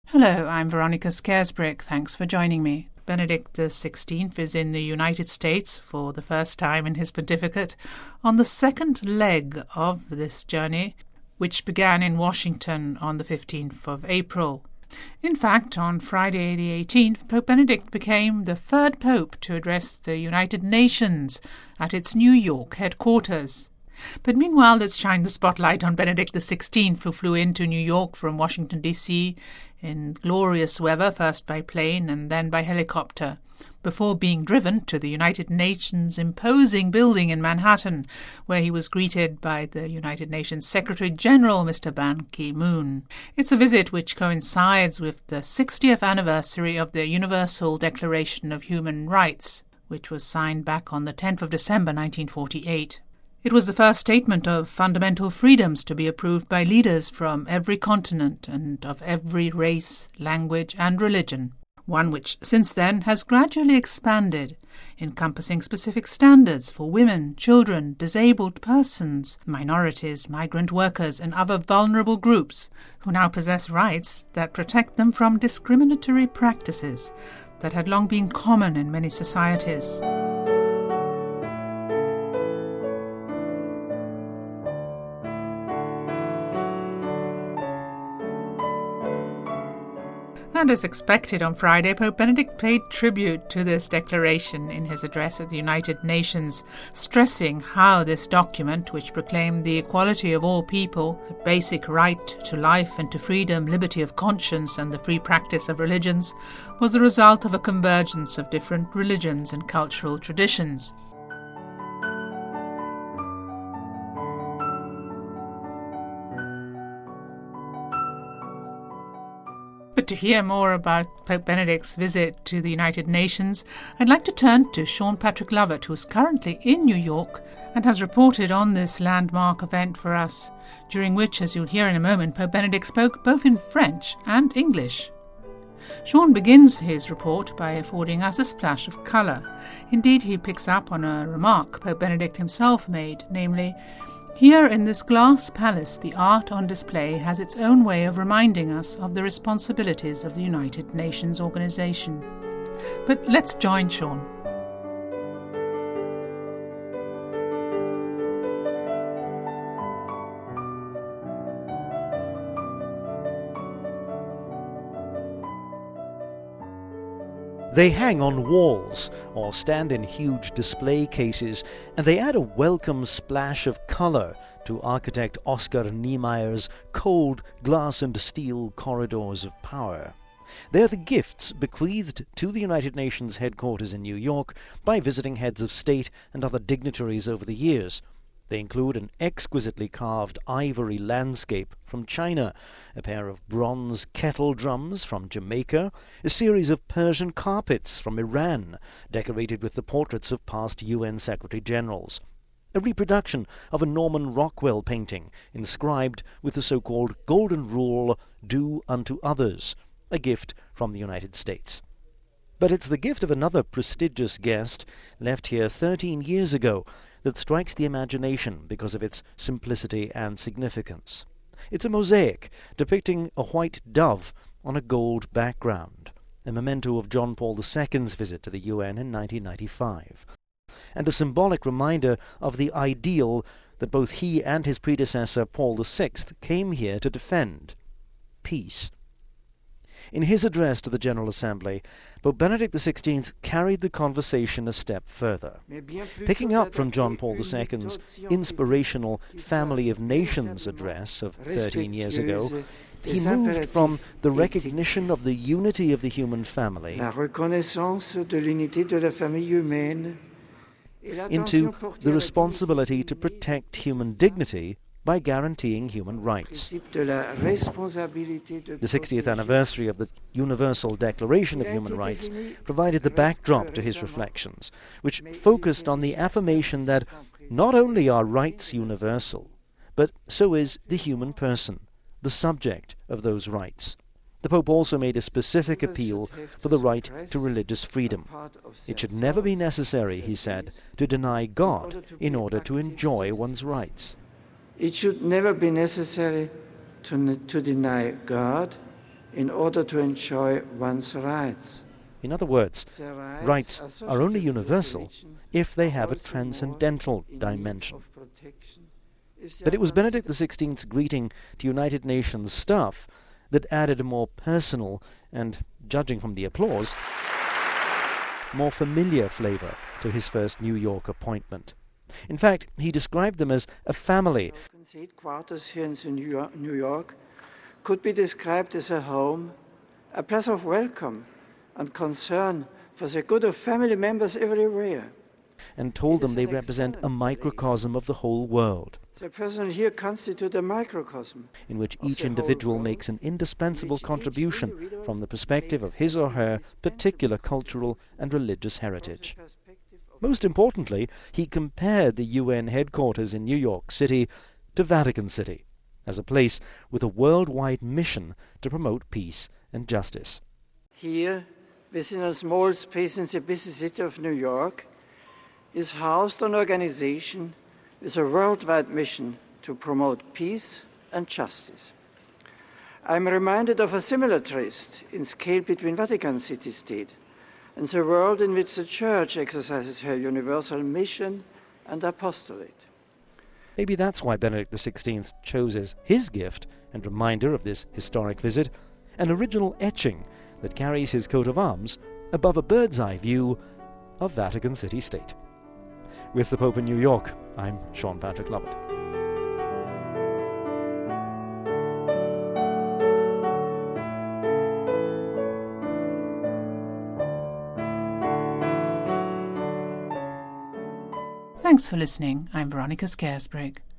Hello, I'm Veronica Scaresbrick. Thanks for joining me. Benedict XVI is in the United States for the first time in his pontificate on the second leg of this journey, which began in Washington on the 15th of April. In fact, on Friday the 18th, Pope Benedict became the third pope to address the United Nations at its New York headquarters. But meanwhile, let's shine the spotlight on Benedict XVI, who flew into New York from Washington, D.C. in glorious weather, first by plane and then by helicopter, before being driven to the United Nations imposing building in Manhattan, where he was greeted by the United Nations Secretary-General, Mr. Ban Ki-moon. It's a visit which coincides with the 60th anniversary of the Universal Declaration of Human Rights, which was signed back on the 10th of December 1948. It was the first statement of fundamental freedoms to be approved by leaders from every continent and of every race, language and religion, one which since then has gradually expanded, encompassing specific standards for women, children, disabled persons, minorities, migrant workers and other vulnerable groups who now possess rights that protect them from discriminatory practices that had long been common in many societies. And as expected on Friday, Pope Benedict paid tribute to this declaration in his address at the United Nations, stressing how this document, which proclaimed the equality of all people, the basic right to life and to freedom, liberty of conscience and the free practice of religions, was the result of a convergence of different religions and cultural traditions. But to hear more about Pope Benedict's visit to the United Nations, I'd like to turn to Sean Patrick Lovett, who is currently in New York and has reported on this landmark event for us, during which, as you'll hear in a moment, Pope Benedict spoke both in French and English. Sean begins his report by affording us a splash of colour. Indeed, he picks up on a remark Pope Benedict himself made, namely, "Here in this glass palace, the art on display has its own way of reminding us of the responsibilities of the United Nations organization." But let's join Sean. They hang on walls or stand in huge display cases, and they add a welcome splash of colour to architect Oscar Niemeyer's cold glass and steel corridors of power. They are the gifts bequeathed to the United Nations headquarters in New York by visiting heads of state and other dignitaries over the years. They include an exquisitely carved ivory landscape from China, a pair of bronze kettle drums from Jamaica, a series of Persian carpets from Iran, decorated with the portraits of past UN Secretary-Generals, a reproduction of a Norman Rockwell painting inscribed with the so-called Golden Rule, "Do unto others," a gift from the United States. But it's the gift of another prestigious guest, left here 13 years ago, that strikes the imagination because of its simplicity and significance. It's a mosaic depicting a white dove on a gold background, a memento of John Paul II's visit to the UN in 1995, and a symbolic reminder of the ideal that both he and his predecessor Paul VI came here to defend: peace. In his address to the General Assembly, Pope Benedict XVI carried the conversation a step further. Picking up from John Paul II's inspirational Family of Nations address of 13 years ago, he moved from the recognition of the unity of the human family into the responsibility to protect human dignity by guaranteeing human rights. The 60th anniversary of the Universal Declaration of Human Rights provided the backdrop to his reflections, which focused on the affirmation that not only are rights universal, but so is the human person, the subject of those rights. The Pope also made a specific appeal for the right to religious freedom. It should never be necessary, he said, to deny God in order to enjoy one's rights. It should never be necessary to deny God in order to enjoy one's rights. In other words, The rights are only associated with universal religion if they are have a also more transcendental in need dimension. of protection if they But are it was Benedict considered XVI's greeting to United Nations staff that added a more personal and, judging from the applause, more familiar flavour to his first New York appointment. In fact, he described them as a family. headquarters here in New York could be described as a home, a place of welcome and concern for the good of family members everywhere. And told It is them they an represent a excellent microcosm of the whole world, The person here constitutes a microcosm in which of each the whole individual world, makes an indispensable which each contribution individual from the perspective of makes his or an her indispensable particular cultural contribution and religious from the heritage. perspective of Most importantly, he compared the UN headquarters in New York City to Vatican City, as a place with a worldwide mission to promote peace and justice. Here, within a small space in the busy city of New York, is housed an organization with a worldwide mission to promote peace and justice. I'm reminded of a similar tryst in scale between Vatican City-State and the world in which the Church exercises her universal mission and apostolate. Maybe that's why Benedict XVI chose as his gift and reminder of this historic visit an original etching that carries his coat of arms above a bird's-eye view of Vatican City-State. With the Pope in New York, I'm Sean Patrick Lovett. Thanks for listening. I'm Veronica Scarisbrick.